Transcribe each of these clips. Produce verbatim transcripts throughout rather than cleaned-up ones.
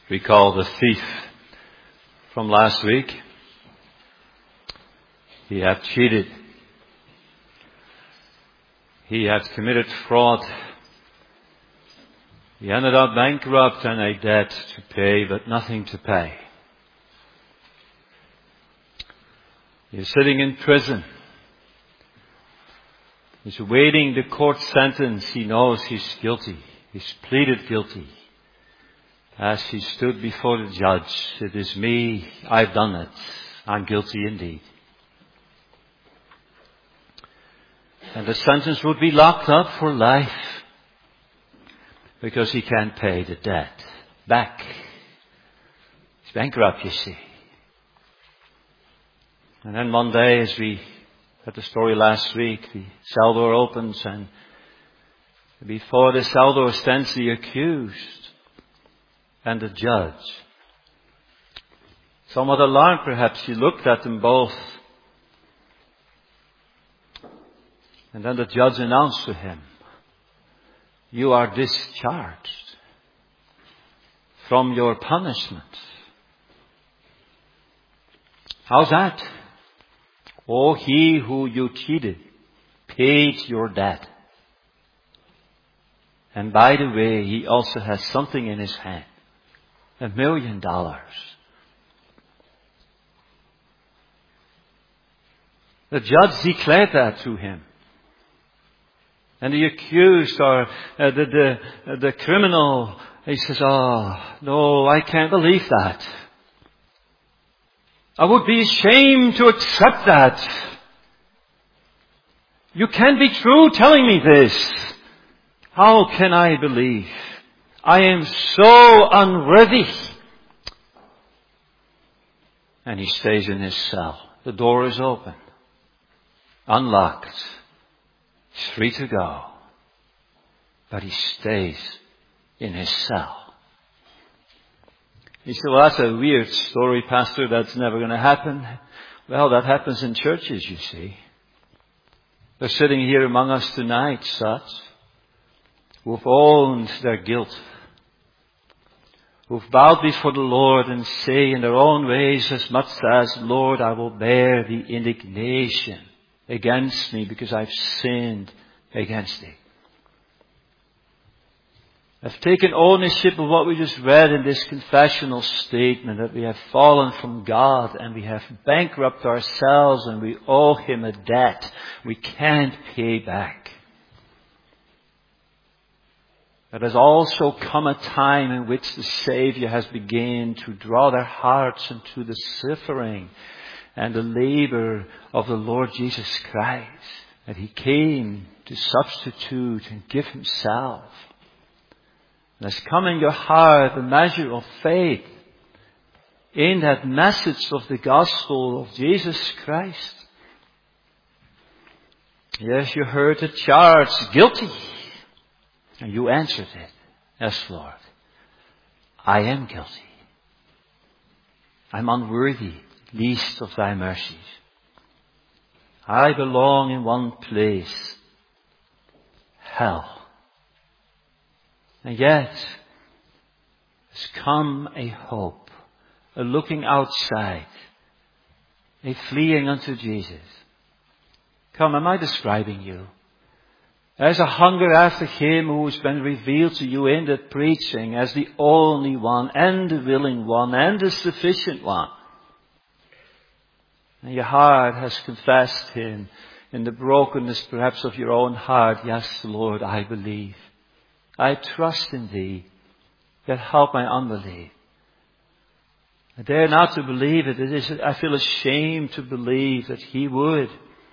Recall the thief from last week. He had cheated. He had committed fraud. He ended up bankrupt and a debt to pay, but nothing to pay. He's sitting in prison. He's awaiting the court sentence. He knows he's guilty. He's pleaded guilty. As he stood before the judge, it is me, I've done it. I'm guilty indeed. And the sentence would be locked up for life because he can't pay the debt back. He's bankrupt, you see. And then one day, as we had the story last week, the cell door opens and before the cell door stands the accused and the judge. Somewhat alarmed perhaps, he looked at them both. And then the judge announced to him, "You are discharged from your punishment." How's that? Oh, he who you cheated paid your debt. And by the way, he also has something in his hand. A million dollars. The judge declared that to him. And the accused or uh, the, the, uh, the criminal, he says, "Oh, no, I can't believe that. I would be ashamed to accept that. You can't be true telling me this. How can I believe? I am so unworthy." And he stays in his cell. The door is open. Unlocked. He's free to go. But he stays in his cell. You say, "Well, that's a weird story, Pastor. That's never going to happen." Well, that happens in churches, you see. They're sitting here among us tonight, such, who've owned their guilt, who've bowed before the Lord and say in their own ways as much as, "Lord, I will bear the indignation against me because I've sinned against thee." I've taken ownership of what we just read in this confessional statement, that we have fallen from God and we have bankrupted ourselves and we owe Him a debt we can't pay back. There has also come a time in which the Savior has begun to draw their hearts into the suffering and the labor of the Lord Jesus Christ. That He came to substitute and give Himself. And has come in your heart a measure of faith in that message of the gospel of Jesus Christ. Yes, you heard the charge, guilty. And you answered it. Yes, Lord. I am guilty. I'm unworthy, least of thy mercies. I belong in one place. Hell. And yet, has come a hope, a looking outside, a fleeing unto Jesus. Come, am I describing you? There's a hunger after Him who has been revealed to you in that preaching as the only one and the willing one and the sufficient one. And your heart has confessed Him in the brokenness perhaps of your own heart. Yes, Lord, I believe. I trust in Thee. Yet help my unbelief. I dare not to believe it. It is, I feel ashamed to believe that He would.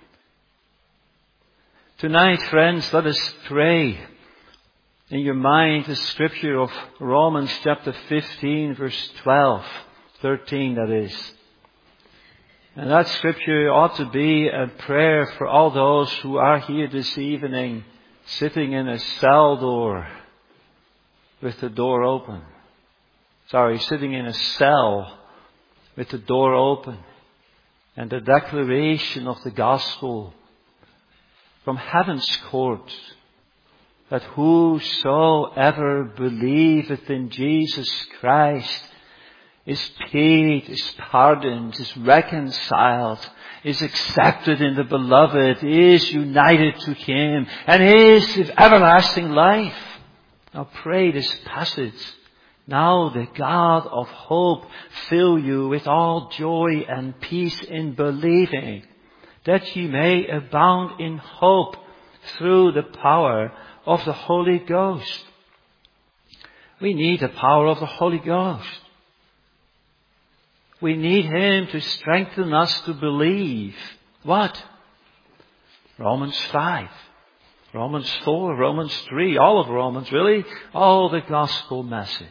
Tonight, friends, let us pray in your mind the scripture of Romans chapter fifteen, verse twelve, thirteen that is. And that scripture ought to be a prayer for all those who are here this evening, sitting in a cell door with the door open. Sorry, sitting in a cell with the door open. And the declaration of the gospel from heaven's court that whosoever believeth in Jesus Christ is paid, is pardoned, is reconciled, is accepted in the Beloved, is united to Him, and is of everlasting life. Now pray this passage. Now the God of hope fill you with all joy and peace in believing, that ye may abound in hope through the power of the Holy Ghost. We need the power of the Holy Ghost. We need Him to strengthen us to believe. What? Romans five. Romans four, Romans three, all of Romans really, all the gospel message.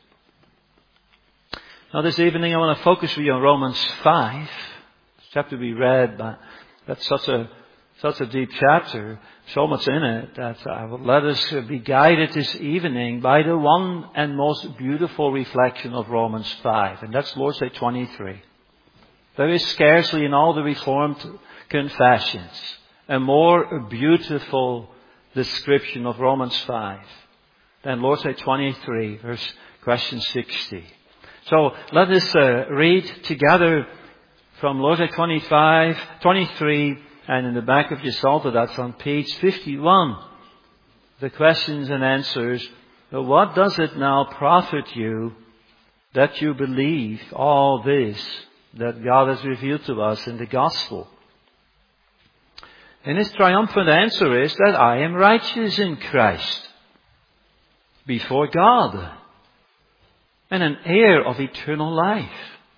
Now this evening I want to focus with you on Romans five. It's a chapter we read, but that's such a, such a deep chapter, so much in it, that I will let us be guided this evening by the one and most beautiful reflection of Romans five, and that's Lord's Day twenty-three. There is scarcely in all the Reformed confessions a more beautiful description of Romans five than Lord's Day twenty-three, verse question sixty. So let us uh, read together from Lord's Day twenty-five, twenty-three, and in the back of your Psalter, that's on page fifty-one, the questions and answers. But what does it now profit you that you believe all this that God has revealed to us in the gospel? And his triumphant answer is that I am righteous in Christ before God and an heir of eternal life.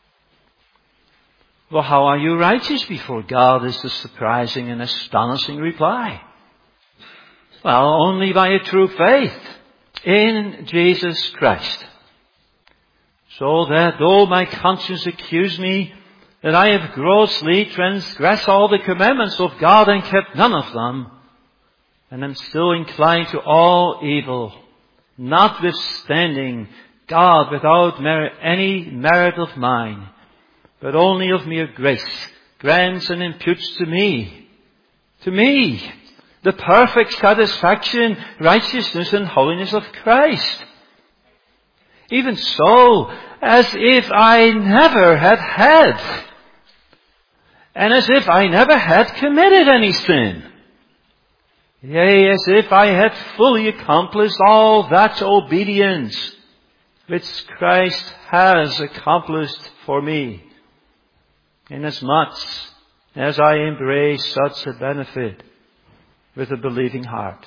Well, how are you righteous before God is the surprising and astonishing reply. Well, only by a true faith in Jesus Christ. So that though my conscience accuse me that I have grossly transgressed all the commandments of God and kept none of them, and am still inclined to all evil, notwithstanding God without merit, any merit of mine, but only of mere grace, grants and imputes to me, to me, the perfect satisfaction, righteousness and holiness of Christ. Even so, as if I never had had, and as if I never had committed any sin. Yea, as if I had fully accomplished all that obedience which Christ has accomplished for me, inasmuch as I embrace such a benefit with a believing heart.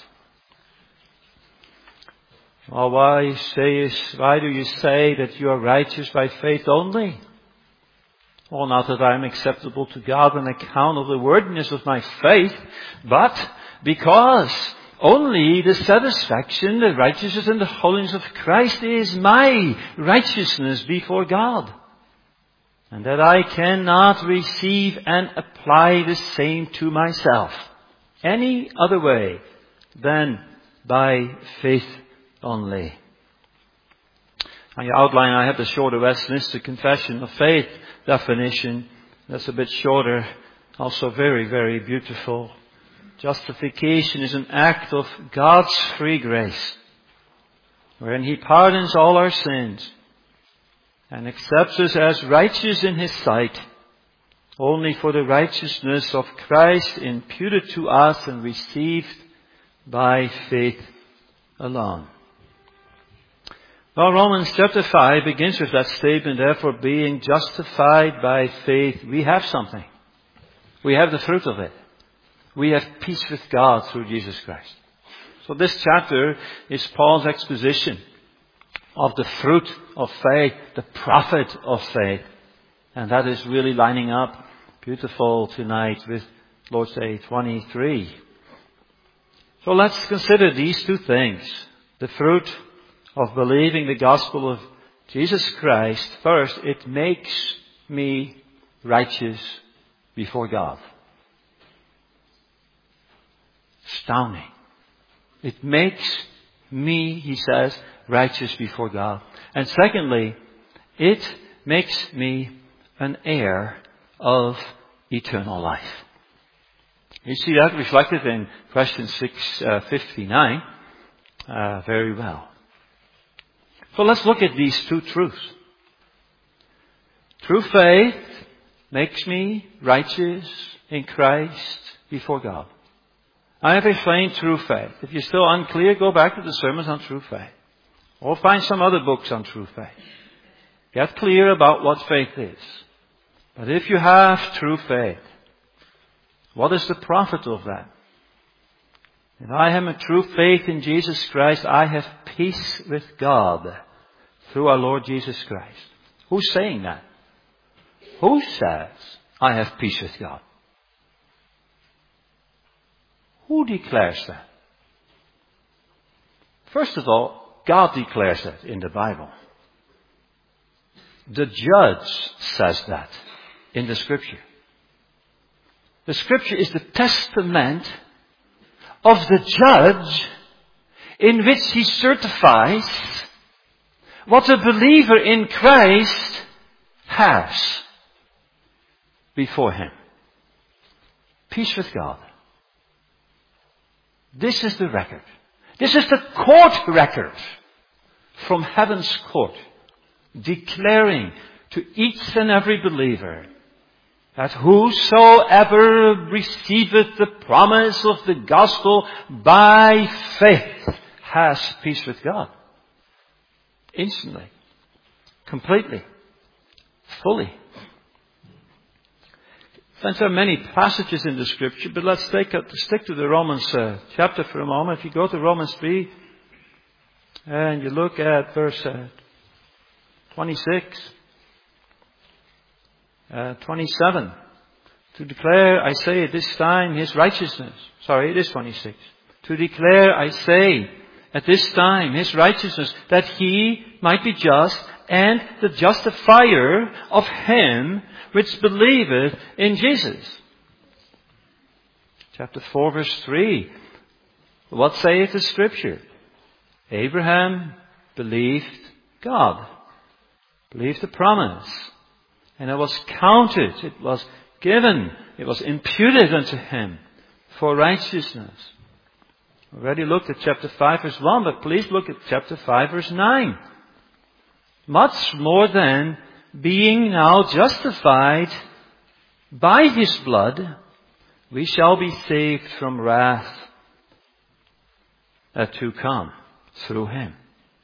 Well, why say, why do you say that you are righteous by faith only? Well, not that I am acceptable to God on account of the worthiness of my faith, but because only the satisfaction, the righteousness and the holiness of Christ is my righteousness before God. And that I cannot receive and apply the same to myself any other way than by faith only. On your outline I have the shorter Westminster Confession of Faith definition. That's a bit shorter, also very, very beautiful. Justification is an act of God's free grace, wherein He pardons all our sins and accepts us as righteous in His sight, only for the righteousness of Christ imputed to us and received by faith alone. Well, Romans chapter five begins with that statement, therefore being justified by faith, we have something. We have the fruit of it. We have peace with God through Jesus Christ. So this chapter is Paul's exposition of the fruit of faith, the profit of faith. And that is really lining up beautiful tonight with Lord's Day twenty-three. So let's consider these two things. The fruit of believing the gospel of Jesus Christ. First, it makes me righteous before God. Astounding. It makes me, he says, righteous before God. And secondly, it makes me an heir of eternal life. You see that reflected in question six, uh, fifty-nine. uh, very well. So let's look at these two truths. True faith makes me righteous in Christ before God. I have explained true faith. If you're still unclear, go back to the sermons on true faith. Or find some other books on true faith. Get clear about what faith is. But if you have true faith, what is the profit of that? If I have a true faith in Jesus Christ, I have peace with God through our Lord Jesus Christ. Who's saying that? Who says I have peace with God? Who declares that? First of all, God declares that in the Bible. The judge says that in the Scripture. The Scripture is the testament of the judge in which he certifies what a believer in Christ has before him. Peace with God. This is the record. This is the court record from heaven's court, declaring to each and every believer that whosoever receiveth the promise of the gospel by faith has peace with God. Instantly. Completely. Fully. Friends, there are many passages in the Scripture, but let's take a, stick to the Romans uh, chapter for a moment. If you go to Romans three and you look at verse uh, twenty-six, uh, twenty-seven. To declare, I say, at this time His righteousness. Sorry, it is twenty-six. To declare, I say, at this time His righteousness, that He might be just and the justifier of him which believeth in Jesus. Chapter four, verse three. What saith the Scripture? Abraham believed God. Believed the promise. And it was counted. It was given. It was imputed unto him for righteousness. Already looked at chapter five, verse one, but please look at chapter five, verse nine. Much more than being now justified by His blood, we shall be saved from wrath to come through Him.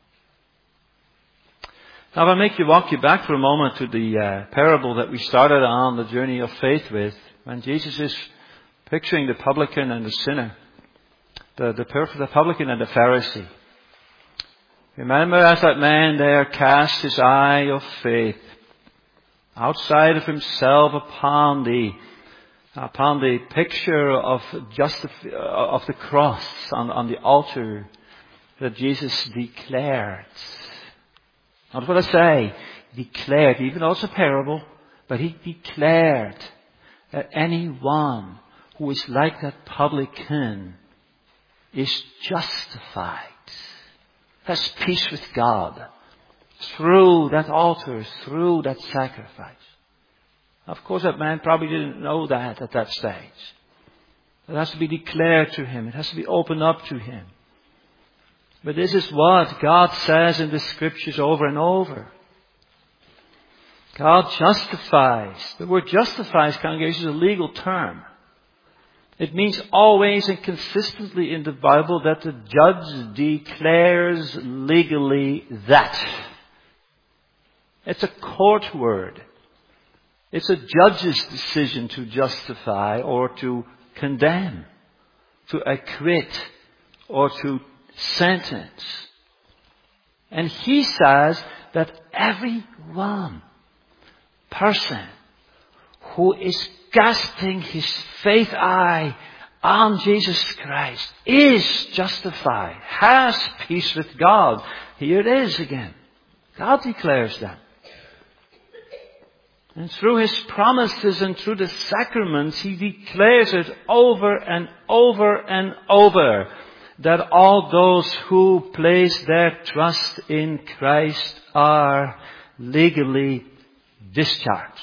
Now, I'll make you walk you back for a moment to the uh, parable that we started on the journey of faith with, when Jesus is picturing the publican and the sinner, the, the, the publican and the Pharisee. Remember, as that man there cast his eye of faith outside of himself upon the upon the picture of justif- of the cross on, on the altar that Jesus declared. Not what I say, declared, even though it's a parable, but He declared that anyone who is like that publican is justified. Has peace with God through that altar, through that sacrifice. Of course, that man probably didn't know that at that stage. It has to be declared to him. It has to be opened up to him. But this is what God says in the Scriptures over and over. God justifies. The word justifies, congregation, is a legal term. It means always and consistently in the Bible that the judge declares legally that. It's a court word. It's a judge's decision to justify or to condemn, to acquit or to sentence. And He says that every one person who is casting his faith eye on Jesus Christ is justified, has peace with God. Here it is again. God declares that. And through His promises and through the sacraments, He declares it over and over and over that all those who place their trust in Christ are legally discharged.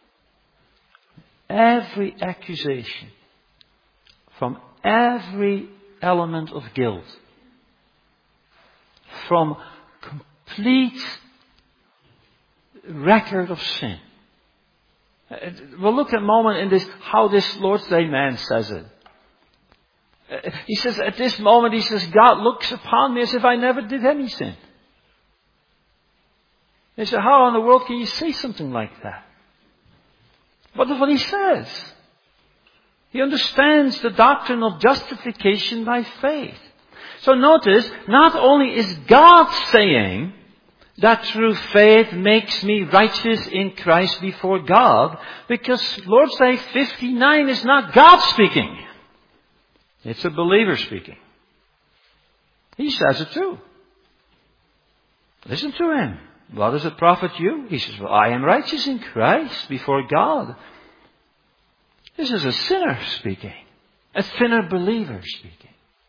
Every accusation from every element of guilt from complete record of sin. We'll look at a moment in this, how this Lord's Day man says it. He says, at this moment, he says, God looks upon me as if I never did any sin. They said, how in the world can you say something like that? But that's what he says. He understands the doctrine of justification by faith. So notice, not only is God saying that through faith makes me righteous in Christ before God, because Lord's Day fifty-nine is not God speaking. It's a believer speaking. He says it too. Listen to him. What does it profit you? He says, well, I am righteous in Christ before God. This is a sinner speaking. A sinner believer speaking.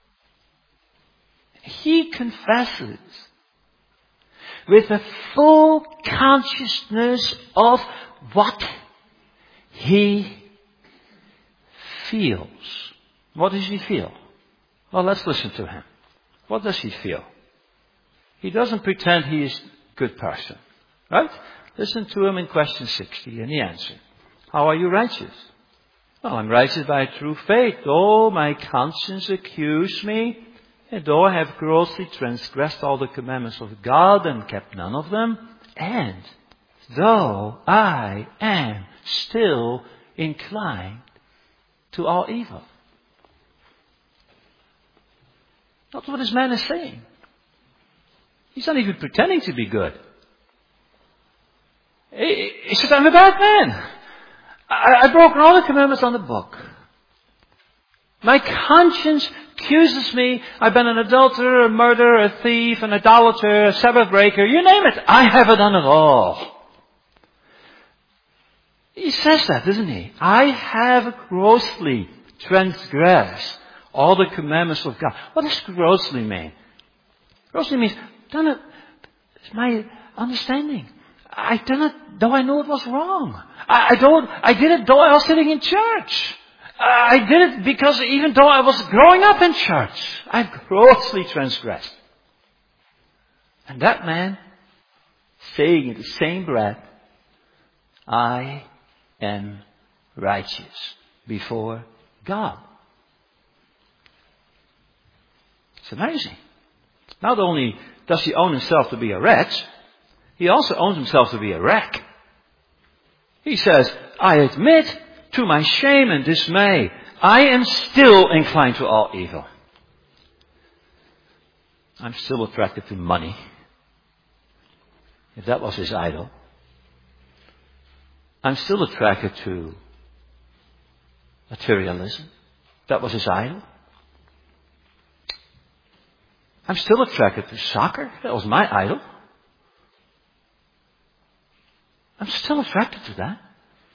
He confesses with a full consciousness of what he feels. What does he feel? Well, let's listen to him. What does he feel? He doesn't pretend he is a good person. Right? Listen to him in question sixty and he answered. How are you righteous? Well, I'm righteous by true faith. Though my conscience accuse me, and though I have grossly transgressed all the commandments of God and kept none of them, and though I am still inclined to all evil. That's what this man is saying. He's not even pretending to be good. He, he says, I'm a bad man. I, I've broken all the commandments on the book. My conscience accuses me. I've been an adulterer, a murderer, a thief, an idolater, a Sabbath breaker. You name it. I haven't done it all. He says that, doesn't he? I have grossly transgressed all the commandments of God. What does grossly mean? Grossly means, done it, it's my understanding. I done it though I know it was wrong. I, I don't, I did it though I was sitting in church. I did it because even though I was growing up in church, I grossly transgressed. And that man saying in the same breath, I am righteous before God. It's amazing. Not only does he own himself to be a wretch, he also owns himself to be a wreck. He says, I admit to my shame and dismay, I am still inclined to all evil. I'm still attracted to money. If that was his idol. I'm still attracted to materialism. That was his idol. I'm still attracted to soccer. That was my idol. I'm still attracted to that.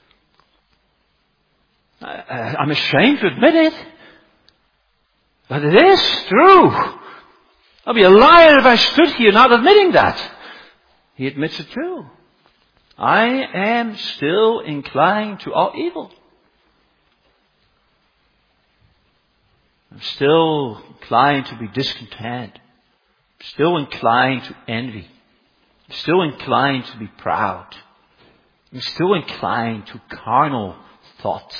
I, I'm ashamed to admit it. But it is true. I'll be a liar if I stood here not admitting that. He admits it too. I am still inclined to all evil. I'm still inclined to be discontent. I'm still inclined to envy. I'm still inclined to be proud. I'm still inclined to carnal thoughts.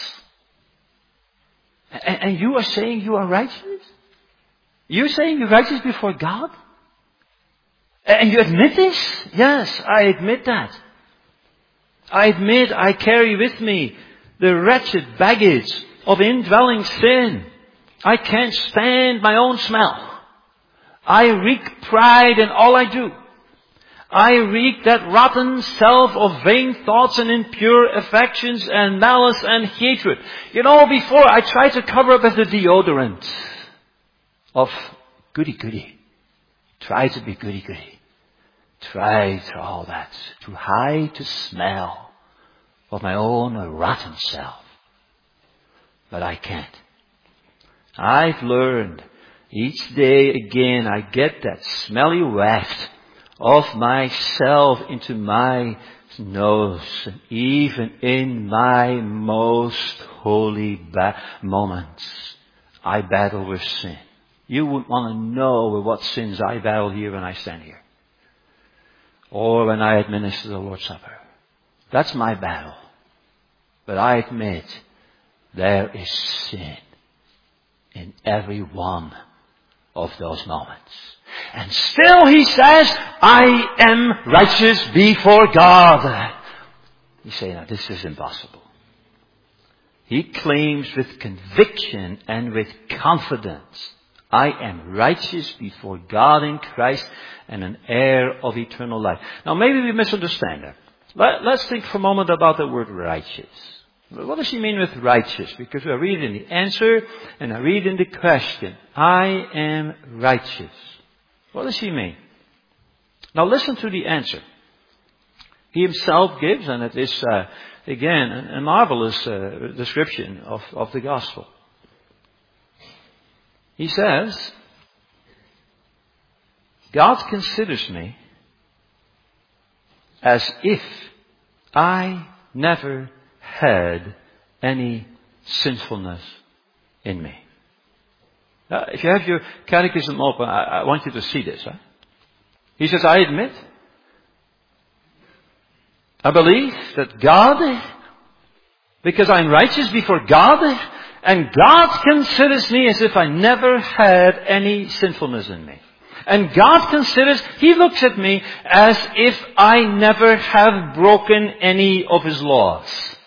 And, and you are saying you are righteous? You're saying you're righteous before God? And you admit this? Yes, I admit that. I admit I carry with me the wretched baggage of indwelling sin. I can't stand my own smell. I reek pride in all I do. I reek that rotten self of vain thoughts and impure affections and malice and hatred. You know, before I tried to cover up with the deodorant of goody-goody. Try to be goody-goody. Try to all that. To hide the smell of my own rotten self. But I can't. I've learned each day again I get that smelly waft of myself into my nose. And even in my most holy ba- moments, I battle with sin. You wouldn't want to know with what sins I battle here when I stand here. Or when I administer the Lord's Supper. That's my battle. But I admit, there is sin in every one of those moments. And still he says, I am righteous before God. You say, now this is impossible. He claims with conviction and with confidence, I am righteous before God in Christ and an heir of eternal life. Now maybe we misunderstand that. Let, let's think for a moment about the word righteous. What does he mean with righteous? Because I read in the answer and I read in the question, I am righteous. What does he mean? Now listen to the answer. He himself gives, and it is, uh, again, a, a marvelous uh, description of, of the gospel. He says, God considers me as if I never had any sinfulness in me. Now, if you have your catechism open, I, I want you to see this. Huh? He says, I admit, I believe that God, because I'm righteous before God, and God considers me as if I never had any sinfulness in me. And God considers, He looks at me as if I never have broken any of His laws.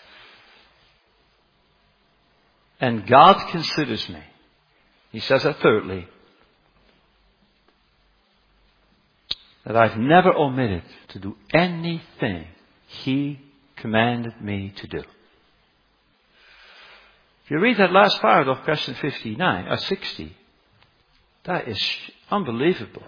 And God considers me. He says that thirdly, that I've never omitted to do anything He commanded me to do. If you read that last part of question fifty-nine, or sixty, that is unbelievable.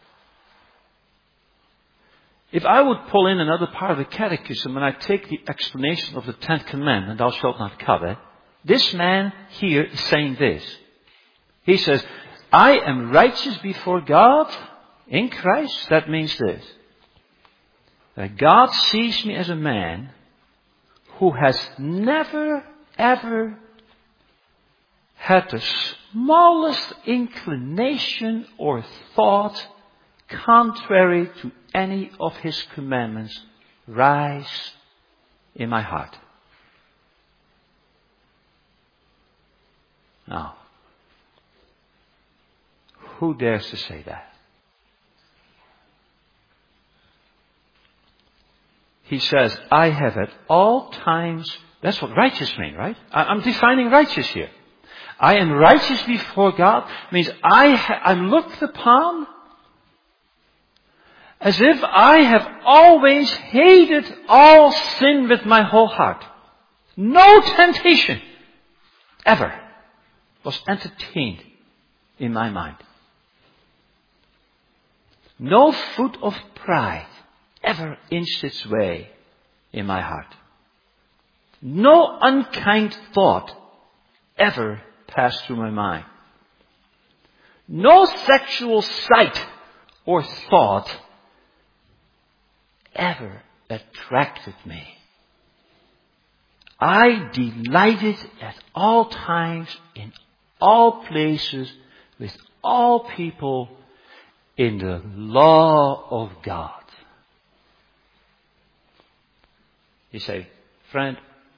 If I would pull in another part of the catechism and I take the explanation of the tenth commandment, thou shalt not covet, this man here is saying this. He says, I am righteous before God in Christ. That means this. That God sees me as a man who has never, ever had the smallest inclination or thought contrary to any of His commandments rise in my heart. Now, who dares to say that? He says, I have at all times, that's what righteous means, right? I'm defining righteous here. I am righteous before God means I ha- I'm looked upon as if I have always hated all sin with my whole heart. No temptation ever was entertained in my mind. No foot of pride ever inched its way in my heart. No unkind thought ever passed through my mind. No sexual sight or thought ever attracted me. I delighted at all times, in all places, with all people, in the law of God. You say, friend,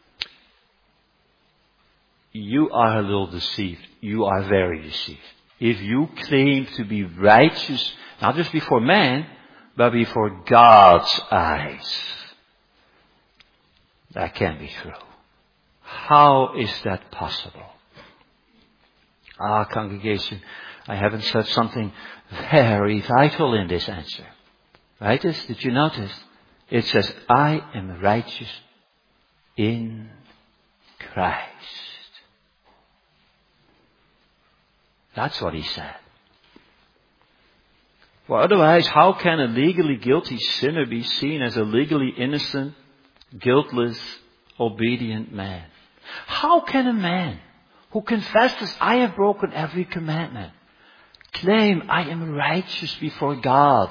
you are a little deceived. You are very deceived. If you claim to be righteous, not just before man, but before God's eyes, that can't be true. How is that possible? Ah, congregation, I haven't said something very vital in this answer. Right? Did you notice? It says, I am righteous in Christ. That's what he said. For otherwise, how can a legally guilty sinner be seen as a legally innocent, guiltless, obedient man? How can a man who confesses, I have broken every commandment, claim I am righteous before God?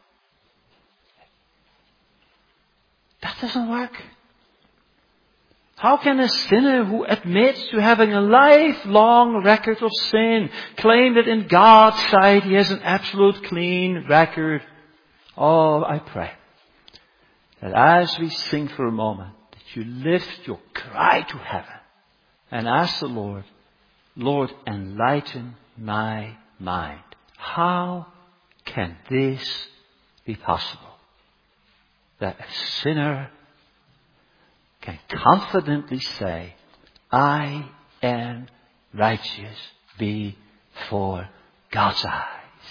That doesn't work. How can a sinner who admits to having a lifelong record of sin claim that in God's sight he has an absolute clean record? Oh, I pray that as we sing for a moment, that you lift your cry to heaven and ask the Lord, Lord, enlighten my mind. How can this be possible? That a sinner can confidently say, I am righteous before God's eyes.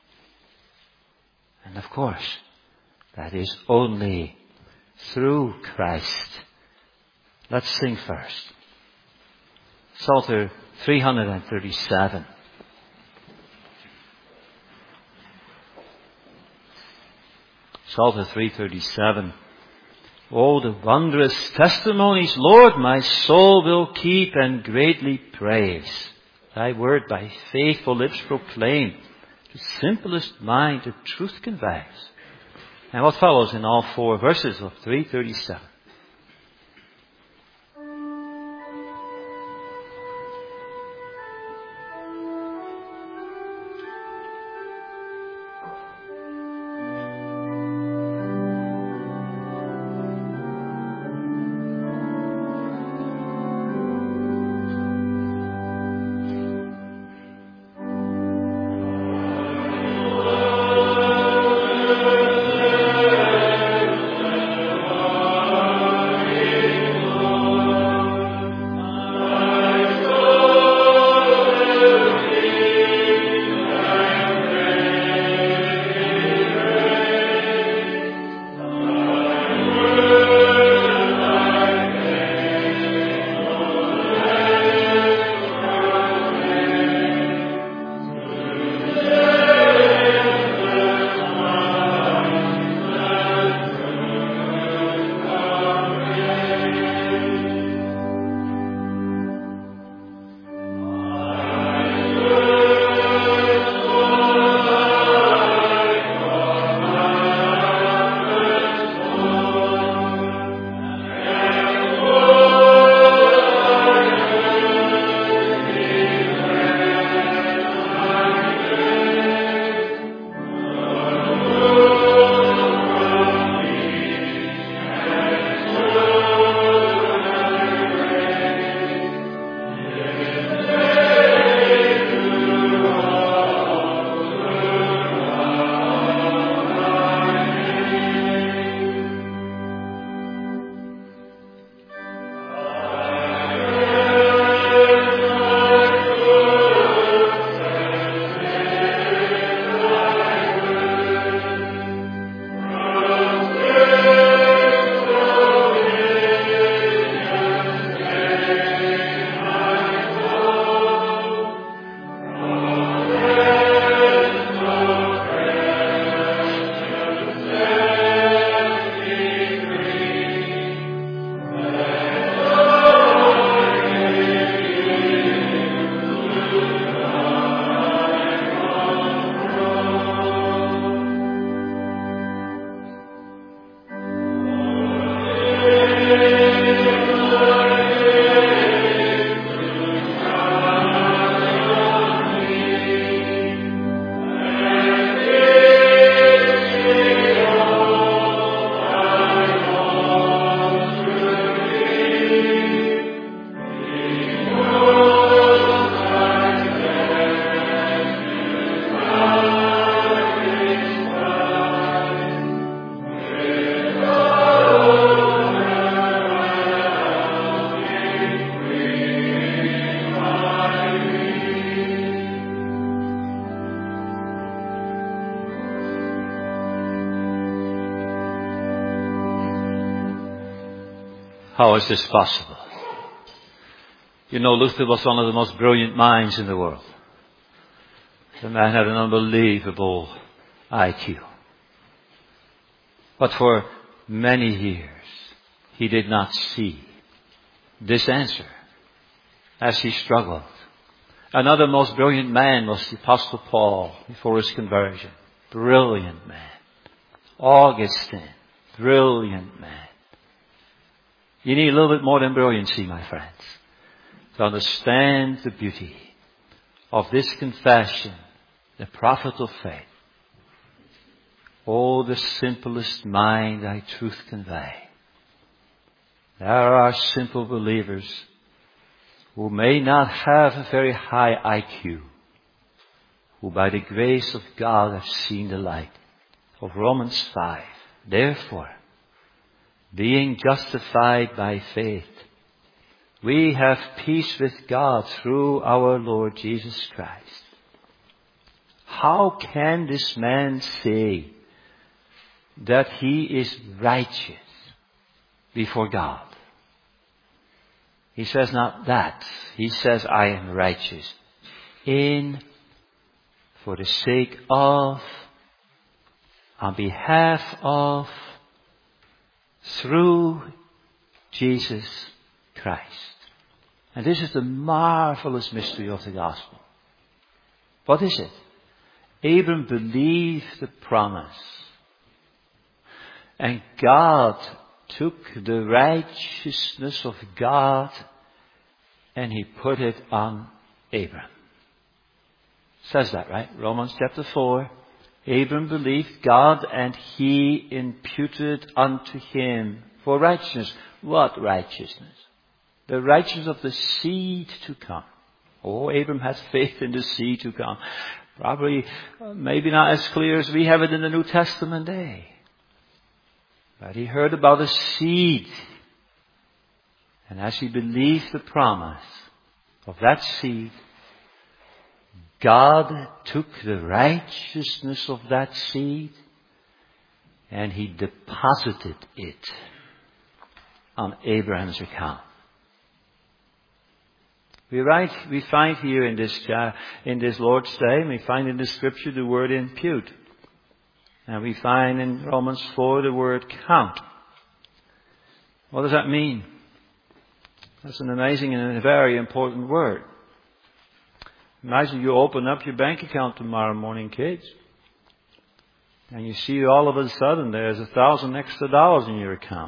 And of course, that is only through Christ. Let's sing first. Psalter three thirty-seven. Psalter three thirty-seven. Oh, the wondrous testimonies, Lord, my soul will keep and greatly praise. Thy word by faithful lips proclaim. The simplest mind the truth conveys. And what follows in all four verses of three thirty-seven? How is this possible? You know, Luther was one of the most brilliant minds in the world. The man had an unbelievable I Q. But for many years, he did not see this answer as he struggled. Another most brilliant man was the Apostle Paul before his conversion. Brilliant man. Augustine. Brilliant man. You need a little bit more than brilliancy, my friends, to understand the beauty of this confession, the prophet of faith. Oh, the simplest mind thy truth convey. There are simple believers who may not have a very high I Q, who by the grace of God have seen the light of Romans five. Therefore, being justified by faith, we have peace with God through our Lord Jesus Christ. How can this man say that he is righteous before God? He says not that. He says, I am righteous in, for the sake of, on behalf of, through Jesus Christ. And this is the marvelous mystery of the gospel. What is it? Abram believed the promise. And God took the righteousness of God and He put it on Abram. Says that, right? Romans chapter four. Abram believed God and He imputed unto him for righteousness. What righteousness? The righteousness of the seed to come. Oh, Abram has faith in the seed to come. Probably, uh, maybe not as clear as we have it in the New Testament day. But he heard about a seed. And as he believed the promise of that seed, God took the righteousness of that seed and He deposited it on Abraham's account. We write, we find here in this, uh, in this Lord's Day, we find in the scripture the word impute. And we find in Romans four the word count. What does that mean? That's an amazing and a very important word. Imagine you open up your bank account tomorrow morning, kids. And you see all of a sudden there's a thousand extra dollars in your account.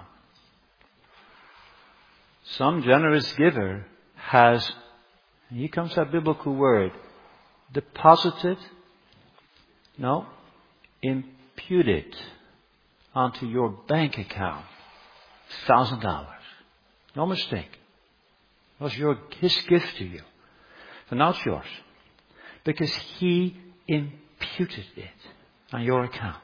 Some generous giver has, and here comes that biblical word, deposited, no, imputed onto your bank account a thousand dollars. No mistake. It was your, his gift to you. So now it's yours. Because He imputed it on your account.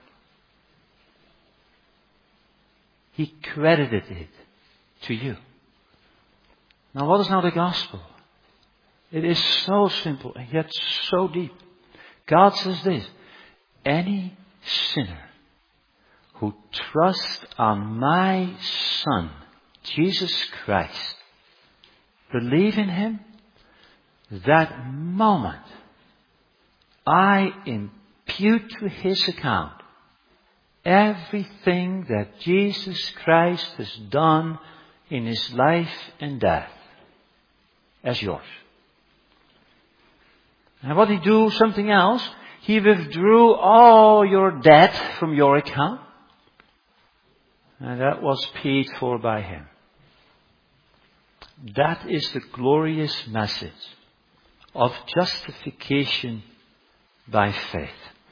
He credited it to you. Now what is now the gospel? It is so simple and yet so deep. God says this: any sinner who trusts on my Son, Jesus Christ, believe in Him, that moment I impute to his account everything that Jesus Christ has done in His life and death as yours. And what did He do? Something else. He withdrew all your debt from your account. And that was paid for by Him. That is the glorious message of justification by faith.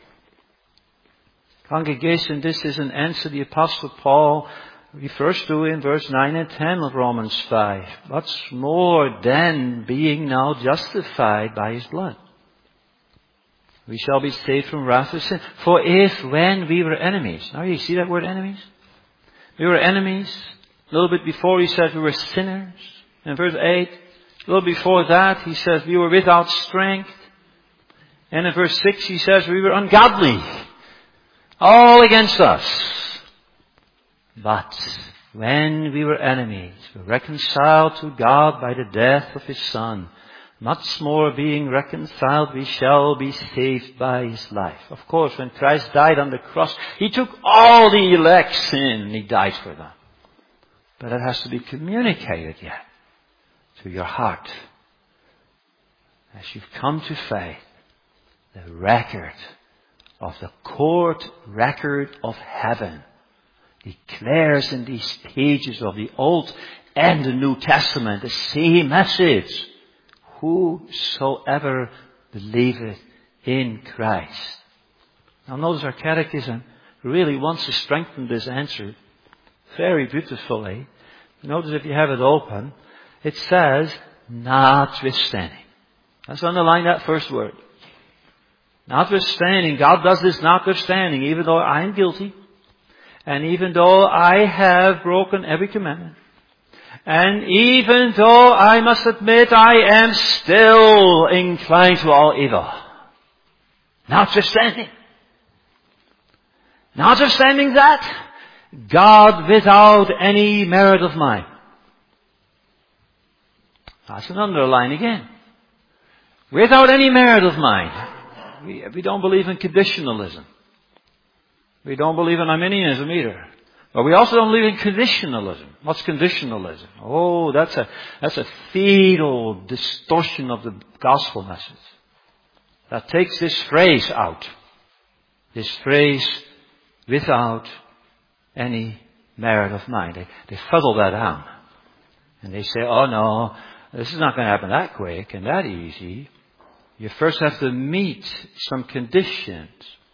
Congregation, this is an answer the Apostle Paul refers to in verse nine and ten of Romans five. What's more than being now justified by His blood? We shall be saved from wrath of sin. For if when we were enemies, now you see that word enemies? We were enemies. A little bit before he says we were sinners. In verse eight, a little before that he says we were without strength. And in verse six he says we were ungodly. All against us. But when we were enemies, we were reconciled to God by the death of His Son. Much more being reconciled, we shall be saved by His life. Of course, when Christ died on the cross, He took all the elect's sin and He died for them. But it has to be communicated yet to your heart. As you've come to faith, the record of the court record of heaven declares in these pages of the Old and the New Testament the same message. Whosoever believeth in Christ. Now notice our catechism really wants to strengthen this answer very beautifully. Notice if you have it open, it says, notwithstanding. Let's underline that first word. Notwithstanding, God does this notwithstanding, even though I am guilty, and even though I have broken every commandment, and even though I must admit I am still inclined to all evil. Notwithstanding. Notwithstanding that, God without any merit of mine. That's an underline again. Without any merit of mine. We, we don't believe in conditionalism. We don't believe in Arminianism either. But we also don't believe in conditionalism. What's conditionalism? Oh, that's a, that's a fatal distortion of the gospel message. That takes this phrase out. This phrase, without any merit of mine. They, they fuddle that down. And they say, oh no, this is not going to happen that quick and that easy. You first have to meet some conditions.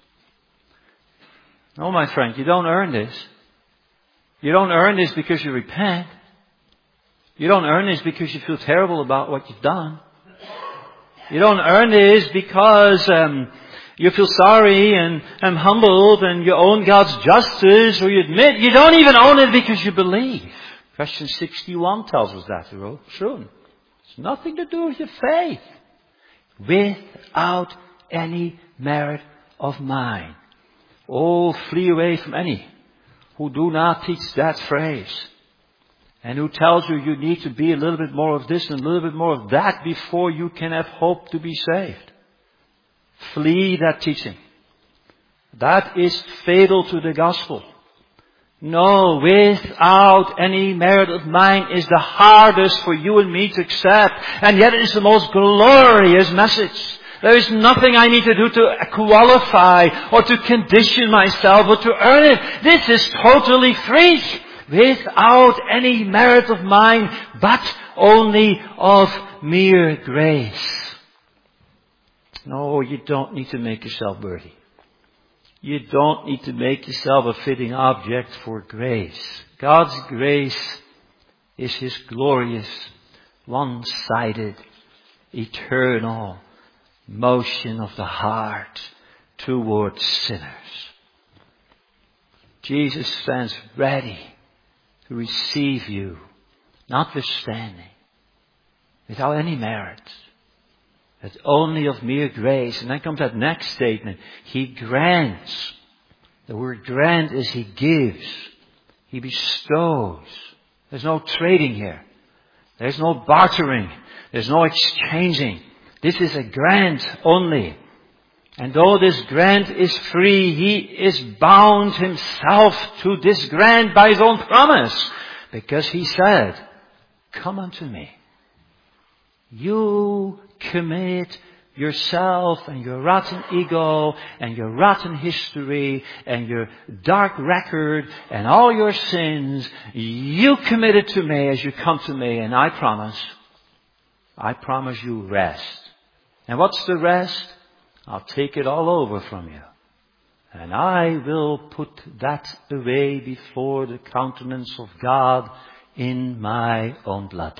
No, my friend, you don't earn this. You don't earn this because you repent. You don't earn this because you feel terrible about what you've done. You don't earn this because um, you feel sorry and, and humbled and you own God's justice, or you admit you don't even own it because you believe. Question sixty-one tells us that, true. It's nothing to do with your faith. Without any merit of mine. Oh, flee away from any who do not teach that phrase. And who tells you you need to be a little bit more of this and a little bit more of that before you can have hope to be saved. Flee that teaching. That is fatal to the gospel. No, without any merit of mine is the hardest for you and me to accept. And yet it is the most glorious message. There is nothing I need to do to qualify or to condition myself or to earn it. This is totally free. Without any merit of mine, but only of mere grace. No, you don't need to make yourself worthy. You don't need to make yourself a fitting object for grace. God's grace is His glorious, one-sided, eternal motion of the heart towards sinners. Jesus stands ready to receive you, notwithstanding, without any merit, but only of mere grace. And then comes that next statement. He grants. The word grant is He gives. He bestows. There's no trading here. There's no bartering. There's no exchanging. This is a grant only. And though this grant is free, He is bound Himself to this grant by His own promise. Because He said, come unto me. You commit yourself and your rotten ego and your rotten history and your dark record and all your sins. You commit it to me as you come to me, and I promise, I promise you rest. And what's the rest? I'll take it all over from you. And I will put that away before the countenance of God in my own blood.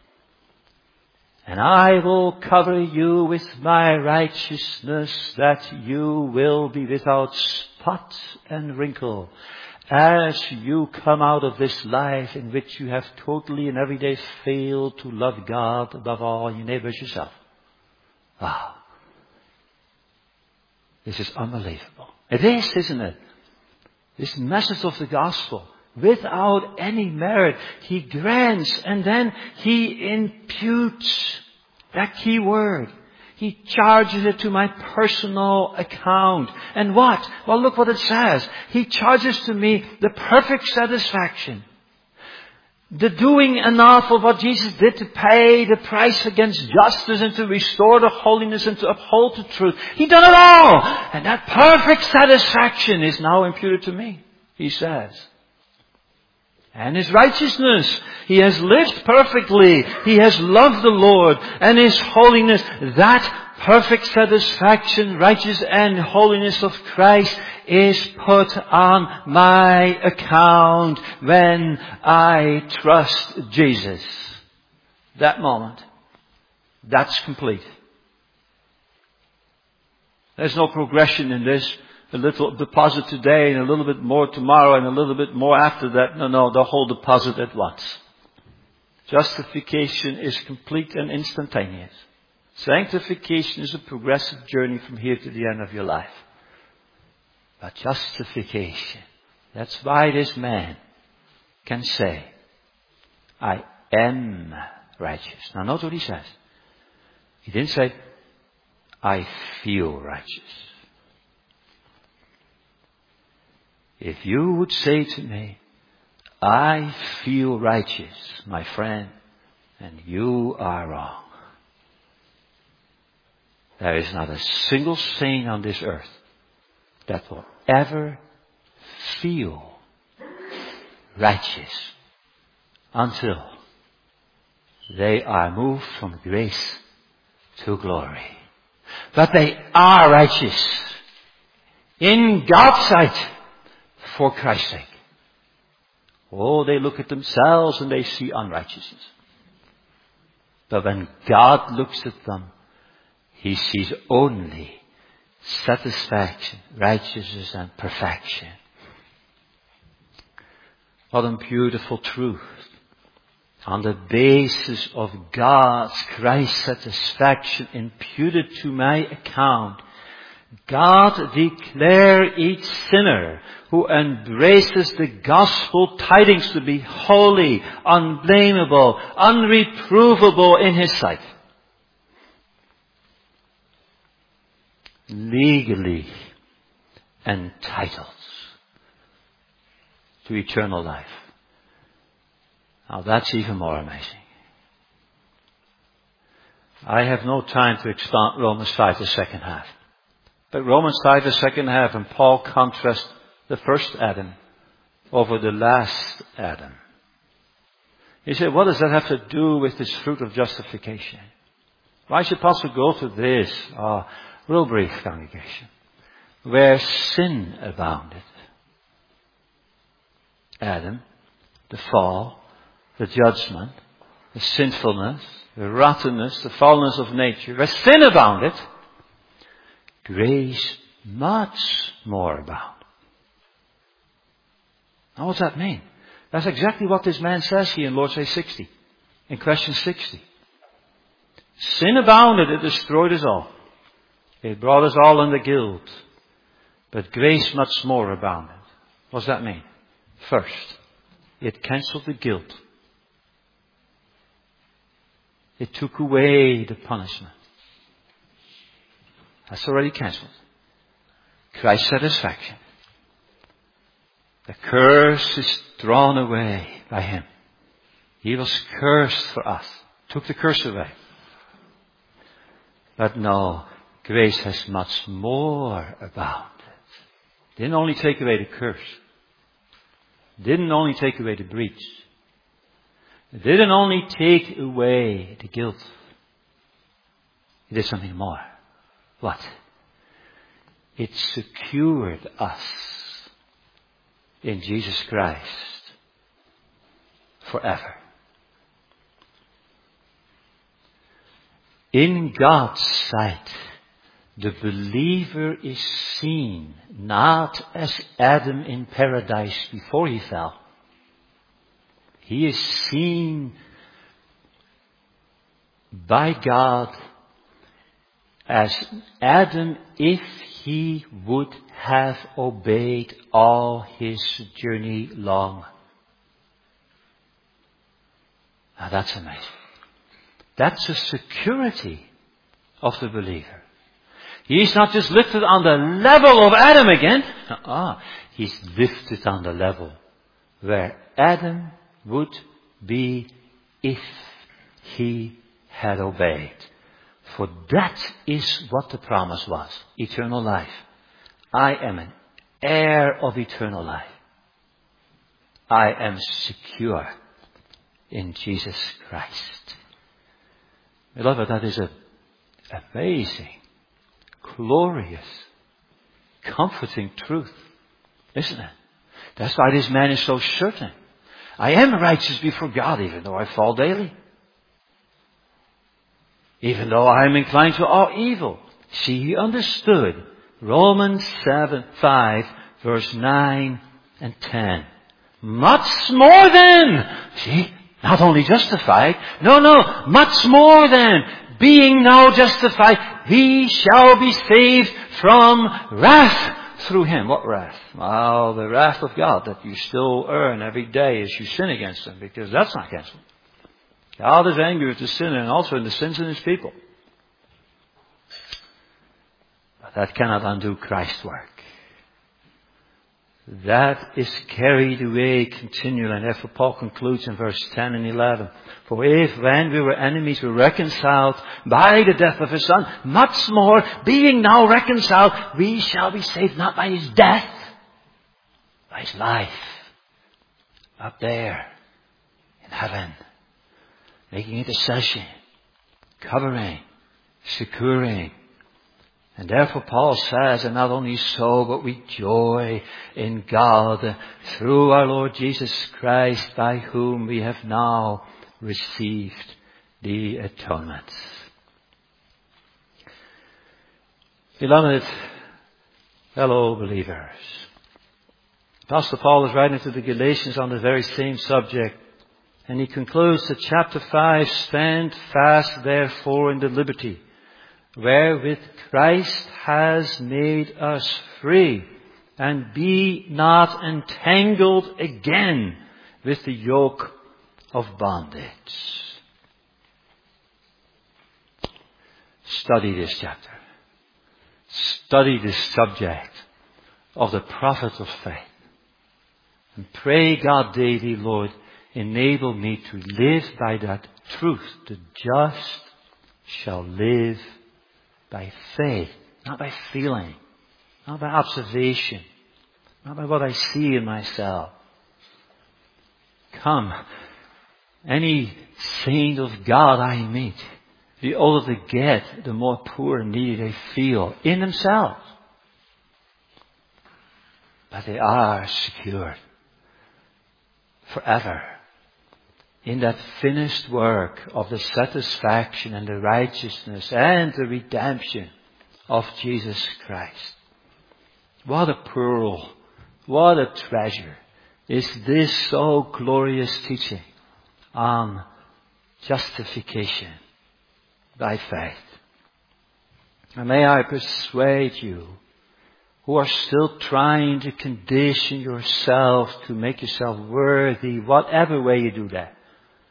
And I will cover you with my righteousness, that you will be without spot and wrinkle, as you come out of this life in which you have totally and every day failed to love God above all, your neighbor as yourself. Wow. This is unbelievable. It is, isn't it? This message of the gospel. Without any merit, He grants, and then He imputes. That key word. He charges it to my personal account. And what? Well, look what it says. He charges to me the perfect satisfaction. The doing enough of what Jesus did to pay the price against justice and to restore the holiness and to uphold the truth. He done it all. And that perfect satisfaction is now imputed to me, He says. and His righteousness. He has lived perfectly. He has loved the Lord and His holiness. That perfect satisfaction, righteousness and holiness of Christ is put on my account when I trust Jesus. That moment. That's complete. There's no progression in this. A little deposit today and a little bit more tomorrow and a little bit more after that. No, no, the whole deposit at once. Justification is complete and instantaneous. Sanctification is a progressive journey from here to the end of your life. But justification, that's why this man can say, I am righteous. Now note what he says. He didn't say, I feel righteous. If you would say to me, I feel righteous, my friend, and you are wrong. There is not a single saint on this earth that will ever feel righteous until they are moved from grace to glory. But they are righteous in God's sight for Christ's sake. Oh, they look at themselves and they see unrighteousness. But when God looks at them, He sees only satisfaction, righteousness and perfection. What a beautiful truth. On the basis of God's Christ satisfaction imputed to my account, God declare each sinner who embraces the gospel tidings to be holy, unblameable, unreprovable in His sight. Legally entitled to eternal life. Now that's even more amazing. I have no time to expound Romans five, the second half. But Romans five, the second half, and Paul contrasts the first Adam over the last Adam. He said, what does that have to do with this fruit of justification? Why should Pastor go to this? Oh, real brief, congregation. Where sin abounded. Adam, the fall, the judgment, the sinfulness, the rottenness, the fallenness of nature. Where sin abounded, grace much more abound. Now what's that mean? That's exactly what this man says here in Lord's Day sixty. In question sixty. Sin abounded, it destroyed us all. It brought us all under guilt. But grace much more abounded. What does that mean? First, it cancelled the guilt. It took away the punishment. That's already cancelled. Christ's satisfaction. The curse is thrown away by Him. He was cursed for us. Took the curse away. But no, grace has much more abounded. Didn't only take away the curse. Didn't only take away the breach. It didn't only take away the guilt. It did something more. What? It secured us in Jesus Christ forever. In God's sight, the believer is seen not as Adam in paradise before he fell. He is seen by God as Adam if he would have obeyed all his journey long. Now that's amazing. That's the security of the believer. He's not just lifted on the level of Adam again. Ah, he's lifted on the level where Adam would be if he had obeyed. For that is what the promise was. Eternal life. I am an heir of eternal life. I am secure in Jesus Christ. Beloved, that is a amazing, glorious, comforting truth, isn't it? That's why this man is so certain. I am righteous before God, even though I fall daily. Even though I am inclined to all evil. See, he understood Romans seven, five, verse nine and ten. Much more than, see, not only justified, no, no, much more than being now justified, we shall be saved from wrath through him. What wrath? Well, the wrath of God that you still earn every day as you sin against him, because that's not cancelled. God is angry with the sinner and also in the sins of his people. But that cannot undo Christ's work. That is carried away continually. And therefore Paul concludes in verse ten and eleven. For if when we were enemies we were reconciled by the death of his Son, much more, being now reconciled, we shall be saved not by his death, by his life. Up there in heaven. Making intercession, covering, securing. And therefore Paul says, and not only so, but we joy in God through our Lord Jesus Christ, by whom we have now received the atonement. Beloved fellow believers, Apostle Paul is writing to the Galatians on the very same subject. And he concludes that chapter five, stand fast therefore in the liberty wherewith Christ has made us free, and be not entangled again with the yoke of bondage. Study this chapter. Study this subject of the prophet of faith. And pray God daily, Lord, enable me to live by that truth. The just shall live by faith, not by feeling, not by observation, not by what I see in myself. Come, any saint of God I meet, the older they get, the more poor and needy they feel in themselves. But they are secured forever in that finished work of the satisfaction and the righteousness and the redemption of Jesus Christ. What a pearl, what a treasure is this so glorious teaching on justification by faith. And may I persuade you who are still trying to condition yourself to make yourself worthy, whatever way you do that.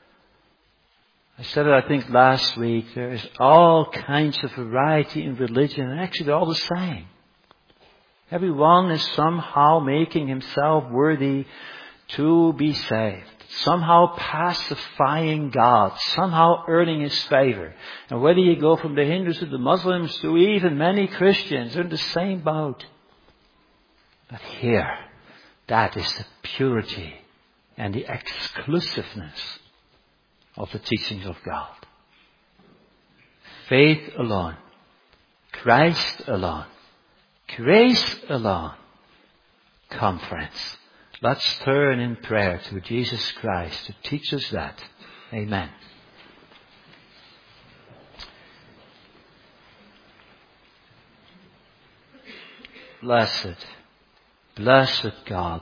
I said it, I think, last week. There is all kinds of variety in religion, and actually they're all the same. Everyone is somehow making himself worthy to be saved. Somehow pacifying God. Somehow earning His favor. And whether you go from the Hindus to the Muslims to even many Christians, they're in the same boat. But here, that is the purity and the exclusiveness of the teachings of God. Faith alone. Christ alone. Grace alone. Come, friends. Let's turn in prayer to Jesus Christ to teach us that. Amen. Blessed, blessed God,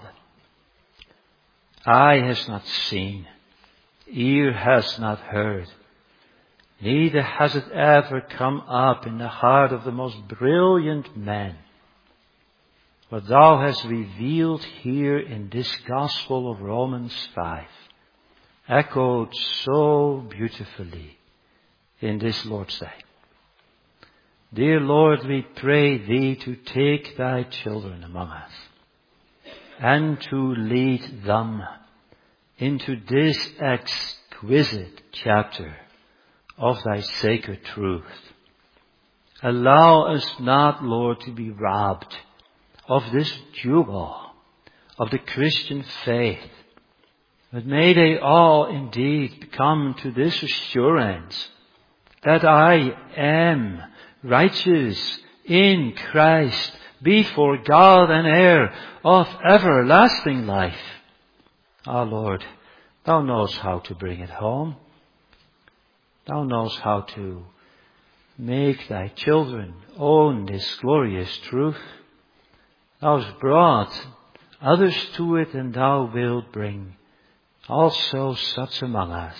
eye has not seen, ear has not heard, neither has it ever come up in the heart of the most brilliant man what Thou hast revealed here in this Gospel of Romans five, echoed so beautifully in this Lord's Day. Dear Lord, we pray Thee to take Thy children among us and to lead them into this exquisite chapter of Thy sacred truth. Allow us not, Lord, to be robbed of this jewel of the Christian faith But may they all indeed come to this assurance that I am righteous in Christ before God and heir of everlasting life. Ah, Lord, Thou knowest how to bring it home. Thou knowest how to make Thy children own this glorious truth. Thou hast brought others to it, and Thou wilt bring also such among us.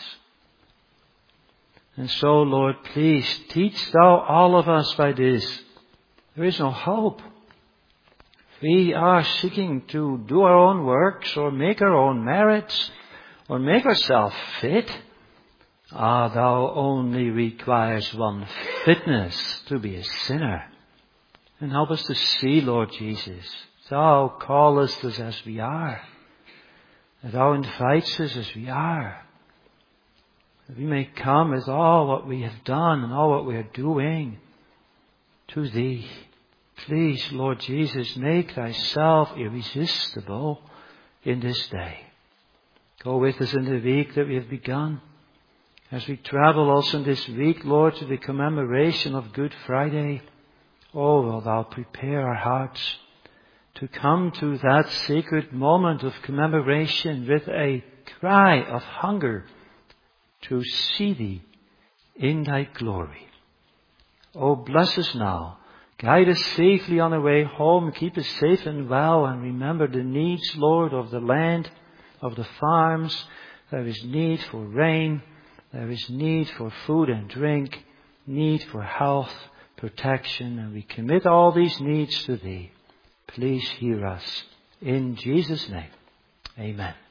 And so, Lord, please teach Thou all of us by this. There is no hope. We are seeking to do our own works or make our own merits or make ourselves fit. Ah, Thou only requires one fitness to be a sinner. And help us to see, Lord Jesus, Thou callest us as we are. That Thou invitest us as we are. That we may come with all what we have done and all what we are doing to Thee. Please, Lord Jesus, make Thyself irresistible in this day. Go with us in the week that we have begun. As we travel also in this week, Lord, to the commemoration of Good Friday, oh, will Thou prepare our hearts to come to that sacred moment of commemoration with a cry of hunger to see Thee in Thy glory. Oh, bless us now. Guide us safely on our way home. Keep us safe and well. And remember the needs, Lord, of the land, of the farms. There is need for rain. There is need for food and drink. Need for health, protection. And we commit all these needs to Thee. Please hear us. In Jesus' name, amen.